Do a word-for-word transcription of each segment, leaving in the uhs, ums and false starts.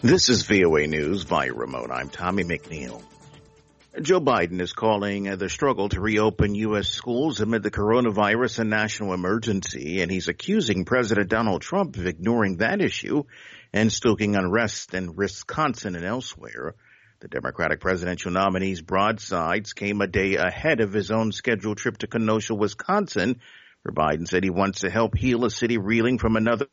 This is V O A News via remote. I'm Tommy McNeil. Joe Biden is calling the struggle to reopen U S schools amid the coronavirus a national emergency, and he's accusing President Donald Trump of ignoring that issue and stoking unrest in Wisconsin and elsewhere. The Democratic presidential nominee's broadsides came a day ahead of his own scheduled trip to Kenosha, Wisconsin, where Biden said he wants to help heal a city reeling from another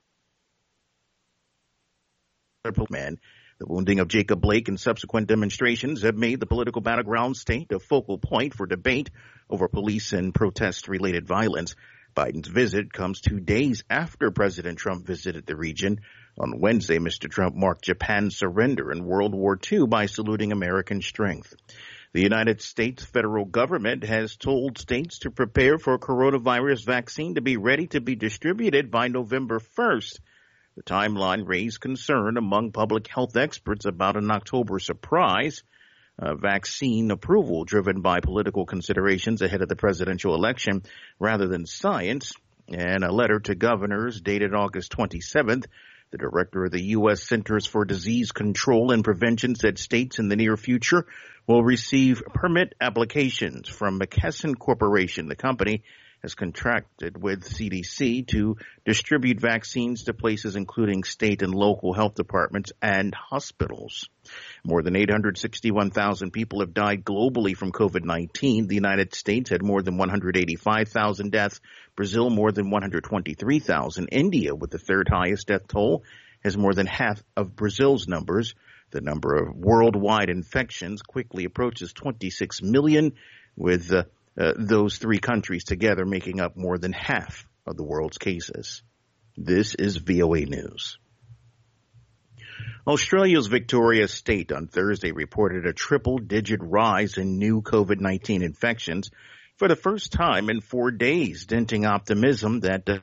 man. The wounding of Jacob Blake and subsequent demonstrations have made the political battleground state a focal point for debate over police and protest-related violence. Biden's visit comes two days after President Trump visited the region. On Wednesday, Mister Trump marked Japan's surrender in World War Two by saluting American strength. The United States federal government has told states to prepare for a coronavirus vaccine to be ready to be distributed by November first. The timeline raised concern among public health experts about an October surprise uh, vaccine approval driven by political considerations ahead of the presidential election rather than science. In a letter to governors dated August twenty-seventh, the director of the U S Centers for Disease Control and Prevention said states in the near future will receive permit applications from McKesson Corporation. The company has contracted with C D C to distribute vaccines to places including state and local health departments and hospitals. More than eight hundred sixty-one thousand people have died globally from COVID nineteen. The United States had more than one hundred eighty-five thousand deaths. Brazil more than one hundred twenty-three thousand. India, with the third highest death toll, has more than half of Brazil's numbers. The number of worldwide infections quickly approaches twenty-six million, with uh, Uh, those three countries together making up more than half of the world's cases. This is V O A News. Australia's Victoria State on Thursday reported a triple-digit rise in new COVID nineteen infections for the first time in four days, denting optimism that the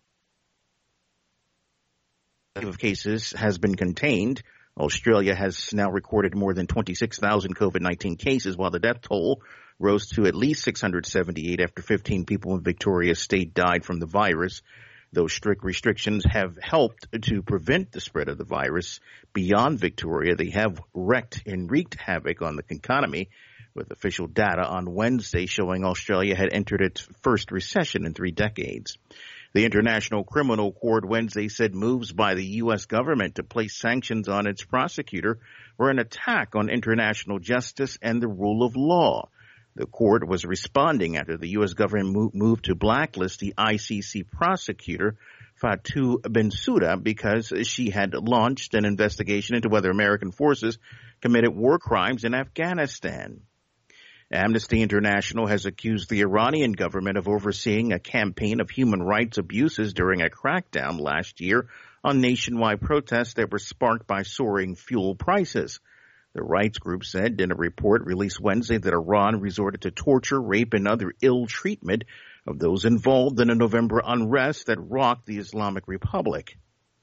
number of cases has been contained. Australia has now recorded more than twenty-six thousand COVID nineteen cases, while the death toll rose to at least six hundred seventy-eight after fifteen people in Victoria State died from the virus. Those strict restrictions have helped to prevent the spread of the virus beyond Victoria. They have wreaked and wreaked havoc on the economy, with official data on Wednesday showing Australia had entered its first recession in three decades. The International Criminal Court Wednesday said moves by the U S government to place sanctions on its prosecutor were an attack on international justice and the rule of law. The court was responding after the U S government moved to blacklist the I C C prosecutor, Fatou Bensouda, because she had launched an investigation into whether American forces committed war crimes in Afghanistan. Amnesty International has accused the Iranian government of overseeing a campaign of human rights abuses during a crackdown last year on nationwide protests that were sparked by soaring fuel prices. The rights group said in a report released Wednesday that Iran resorted to torture, rape, and other ill treatment of those involved in a November unrest that rocked the Islamic Republic.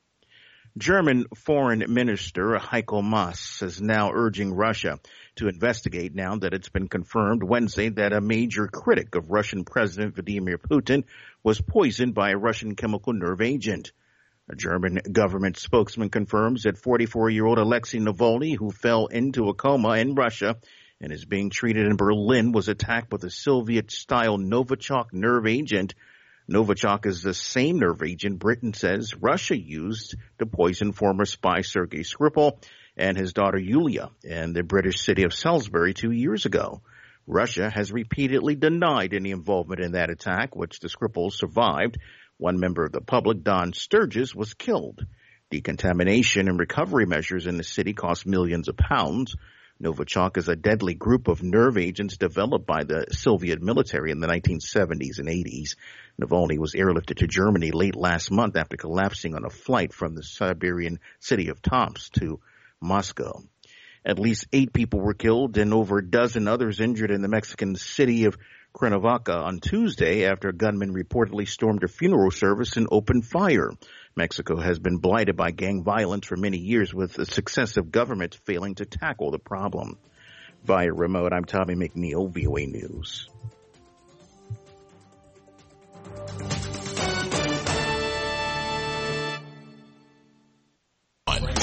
German Foreign Minister Heiko Maas is now urging Russia to investigate now that it's been confirmed Wednesday that a major critic of Russian President Vladimir Putin was poisoned by a Russian chemical nerve agent. A German government spokesman confirms that forty-four-year-old Alexei Navalny, who fell into a coma in Russia and is being treated in Berlin, was attacked with a Soviet-style Novichok nerve agent. Novichok is the same nerve agent Britain says Russia used to poison former spy Sergei Skripal and his daughter Yulia in the British city of Salisbury two years ago. Russia has repeatedly denied any involvement in that attack, which the Skripals survived. One member of the public, Don Sturgis, was killed. Decontamination and recovery measures in the city cost millions of pounds. Novichok is a deadly group of nerve agents developed by the Soviet military in the nineteen seventies and eighties. Navalny was airlifted to Germany late last month after collapsing on a flight from the Siberian city of Tomsk to Moscow. At least eight people were killed and over a dozen others injured in the Mexican city of Cuernavaca on Tuesday after a gunman reportedly stormed a funeral service and opened fire. Mexico has been blighted by gang violence for many years, with the successive governments failing to tackle the problem. Via remote, I'm Tommy McNeil, V O A News.